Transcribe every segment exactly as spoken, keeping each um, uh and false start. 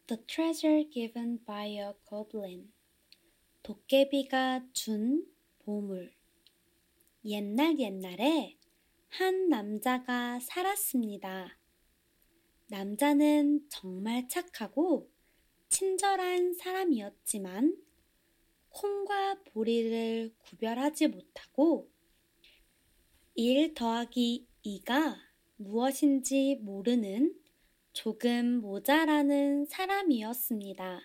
The treasure given by a goblin. 도깨비가 준 보물. 옛날 옛날에 한 남자가 살았습니다. 남자는 정말 착하고 친절한 사람이었지만 콩과 보리를 구별하지 못하고 일 더하기 이가 무엇인지 모르는 조금 모자라는 사람이었습니다.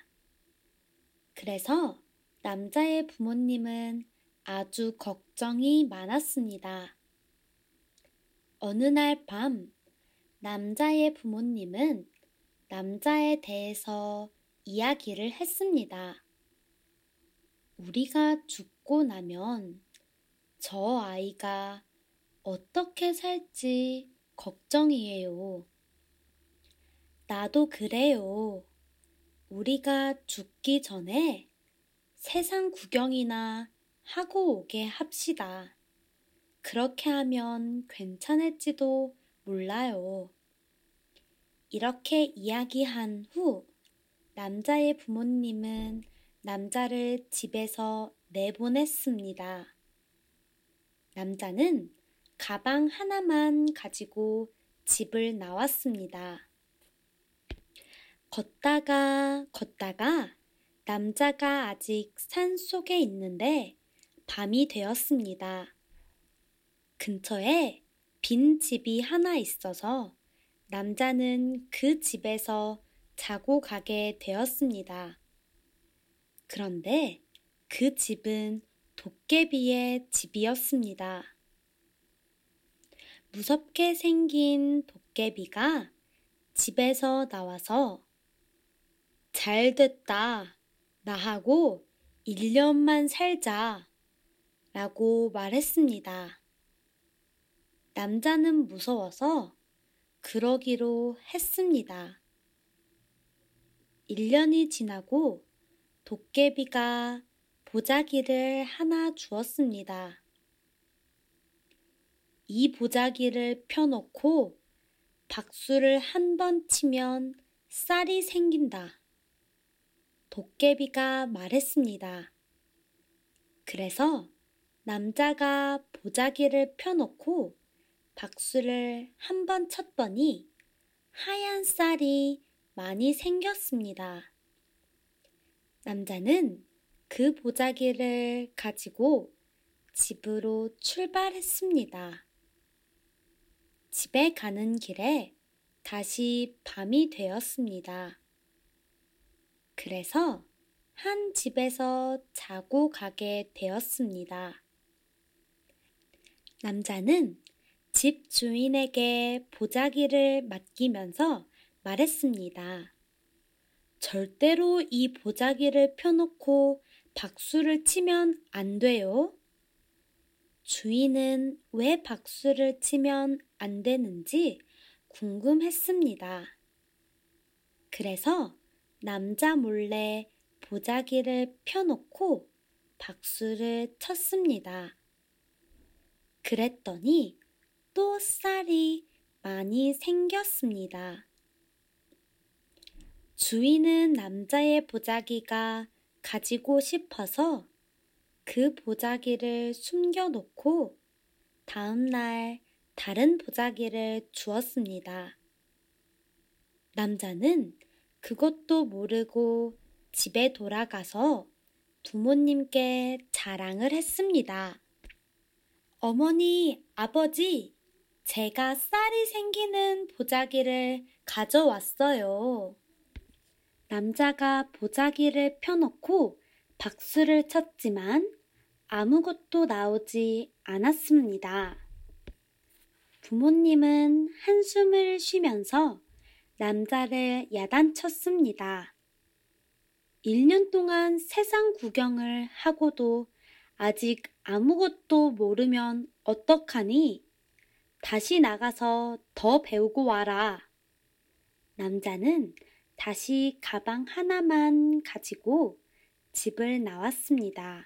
그래서 남자의 부모님은 아주 걱정이 많았습니다. 어느 날 밤 남자의 부모님은 남자에 대해서 이야기를 했습니다. 우리가 죽고 나면 저 아이가 어떻게 살지 걱정이에요. 나도 그래요. 우리가 죽기 전에 세상 구경이나 하고 오게 합시다. 그렇게 하면 괜찮을지도 몰라요. 이렇게 이야기한 후 남자의 부모님은 남자를 집에서 내보냈습니다. 남자는 가방 하나만 가지고 집을 나왔습니다. 걷다가 걷다가 남자가 아직 산 속에 있는데 밤이 되었습니다. 근처에 빈 집이 하나 있어서 남자는 그 집에서 자고 가게 되었습니다. 그런데 그 집은 도깨비의 집이었습니다. 무섭게 생긴 도깨비가 집에서 나와서 잘 됐다. 나하고 일 년만 살자. 라고 말했습니다. 남자는 무서워서 그러기로 했습니다. 일 년이 지나고 도깨비가 보자기를 하나 주었습니다. 이 보자기를 펴놓고 박수를 한 번 치면 쌀이 생긴다. 도깨비가 말했습니다. 그래서 남자가 보자기를 펴놓고 박수를 한 번 쳤더니 하얀 쌀이 많이 생겼습니다. 남자는 그 보자기를 가지고 집으로 출발했습니다. 집에 가는 길에 다시 밤이 되었습니다. 그래서 한 집에서 자고 가게 되었습니다. 남자는 집 주인에게 보자기를 맡기면서 말했습니다. 절대로 이 보자기를 펴놓고 박수를 치면 안 돼요. 주인은 왜 박수를 치면 안 되는지 궁금했습니다. 그래서 남자 몰래 보자기를 펴놓고 박수를 쳤습니다. 그랬더니 또 쌀이 많이 생겼습니다. 주인은 남자의 보자기가 가지고 싶어서 그 보자기를 숨겨놓고 다음 날 다른 보자기를 주었습니다. 남자는 그것도 모르고 집에 돌아가서 부모님께 자랑을 했습니다. 어머니, 아버지, 제가 쌀이 생기는 보자기를 가져왔어요. 남자가 보자기를 펴놓고 박수를 쳤지만 아무것도 나오지 않았습니다. 부모님은 한숨을 쉬면서 남자를 야단쳤습니다. 일 년 동안 세상 구경을 하고도 아직 아무것도 모르면 어떡하니? 다시 나가서 더 배우고 와라. 남자는 다시 가방 하나만 가지고 집을 나왔습니다.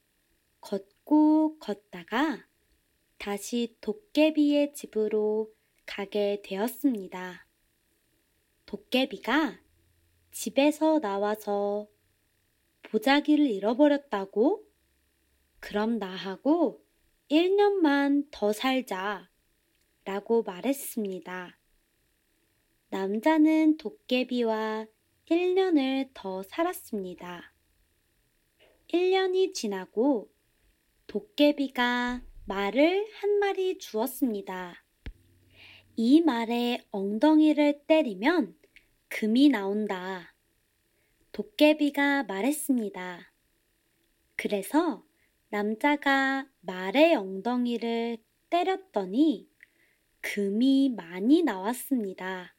걷고 걷다가 다시 도깨비의 집으로 가게 되었습니다. 도깨비가 집에서 나와서 보자기를 잃어버렸다고? 그럼 나하고 일 년만 더 살자 라고 말했습니다. 남자는 도깨비와 일 년을 더 살았습니다. 일 년이 지나고 도깨비가 말을 한 마리 주었습니다. 이 말에 엉덩이를 때리면 금이 나온다. 도깨비가 말했습니다. 그래서 남자가 말의 엉덩이를 때렸더니 금이 많이 나왔습니다.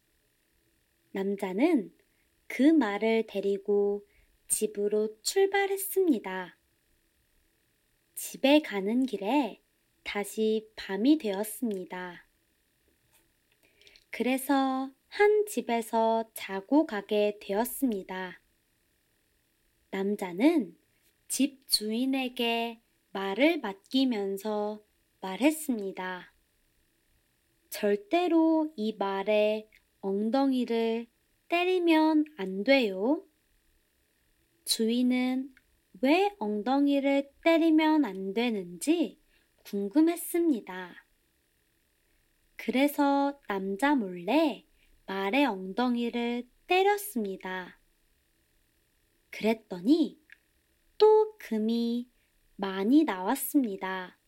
남자는 그 말을 데리고 집으로 출발했습니다. 집에 가는 길에 다시 밤이 되었습니다. 그래서 한 집에서 자고 가게 되었습니다. 남자는 집 주인에게 말을 맡기면서 말했습니다. 절대로 이 말에 엉덩이를 때리면 안 돼요. 주인은 왜 엉덩이를 때리면 안 되는지 궁금했습니다. 그래서 남자 몰래 말의 엉덩이를 때렸습니다. 그랬더니 또 금이 많이 나왔습니다.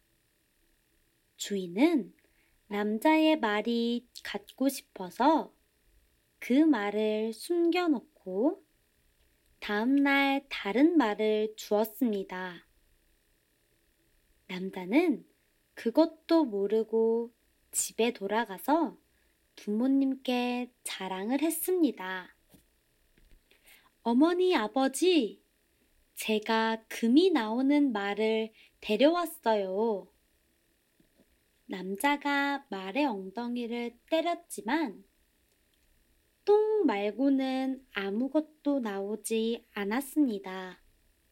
주인은 남자의 말이 갖고 싶어서 그 말을 숨겨놓고 다음날 다른 말을 주었습니다. 남자는 그것도 모르고 집에 돌아가서 부모님께 자랑을 했습니다. 어머니, 아버지, 제가 금이 나오는 말을 데려왔어요. 남자가 말의 엉덩이를 때렸지만 똥 말고는 아무것도 나오지 않았습니다.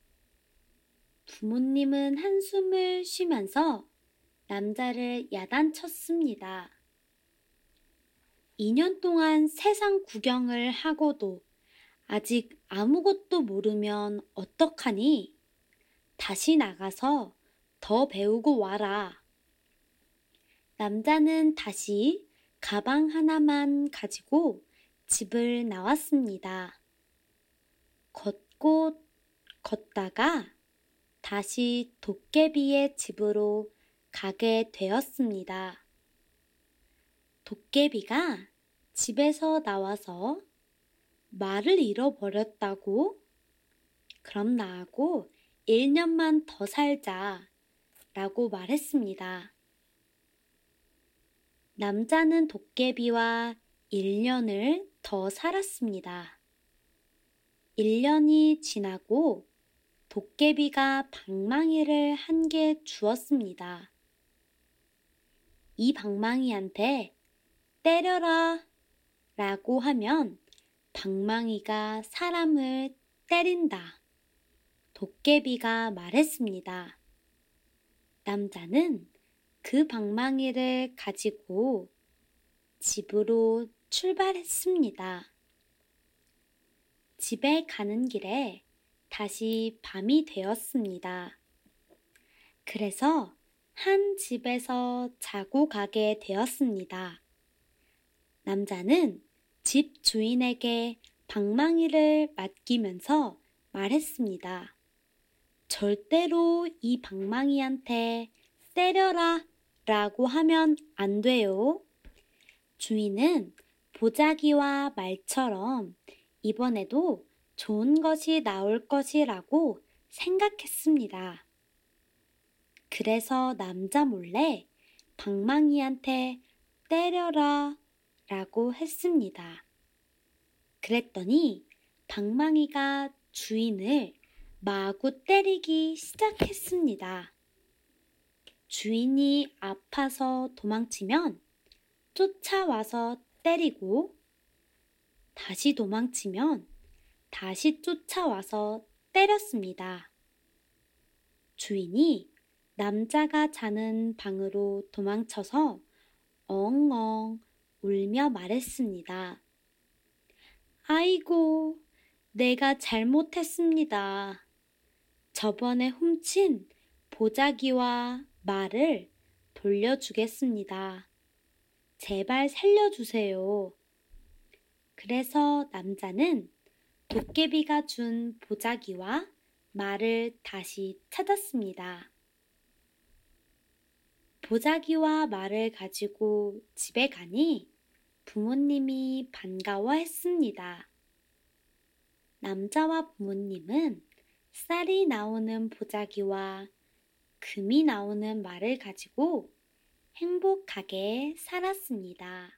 부모님은 한숨을 쉬면서 남자를 야단쳤습니다. 이 년 동안 세상 구경을 하고도 아직 아무것도 모르면 어떡하니? 다시 나가서 더 배우고 와라. 남자는 다시 가방 하나만 가지고 집을 나왔습니다. 걷고 걷다가 다시 도깨비의 집으로 가게 되었습니다. 도깨비가 집에서 나와서 말을 잃어버렸다고? 그럼 나하고 일 년만 더 살자 라고 말했습니다. 남자는 도깨비와 일 년을 더 살았습니다. 일 년이 지나고 도깨비가 방망이를 한 개 주었습니다. 이 방망이한테 때려라 라고 하면 방망이가 사람을 때린다. 도깨비가 말했습니다. 남자는 그 방망이를 가지고 집으로 출발했습니다. 집에 가는 길에 다시 밤이 되었습니다. 그래서 한 집에서 자고 가게 되었습니다. 남자는 집 주인에게 방망이를 맡기면서 말했습니다. 절대로 이 방망이한테 때려라 라고 하면 안 돼요. 주인은 보자기와 말처럼 이번에도 좋은 것이 나올 것이라고 생각했습니다. 그래서 남자 몰래 방망이한테 때려라 라고 했습니다. 그랬더니 방망이가 주인을 마구 때리기 시작했습니다. 주인이 아파서 도망치면 쫓아와서 때리고 다시 도망치면 다시 쫓아와서 때렸습니다. 주인이 남자가 자는 방으로 도망쳐서 엉엉 울며 말했습니다. 아이고, 내가 잘못했습니다. 저번에 훔친 보자기와 말을 돌려주겠습니다. 제발 살려주세요. 그래서 남자는 도깨비가 준 보자기와 말을 다시 찾았습니다. 보자기와 말을 가지고 집에 가니 부모님이 반가워했습니다. 남자와 부모님은 쌀이 나오는 보자기와 금이 나오는 말을 가지고 행복하게 살았습니다.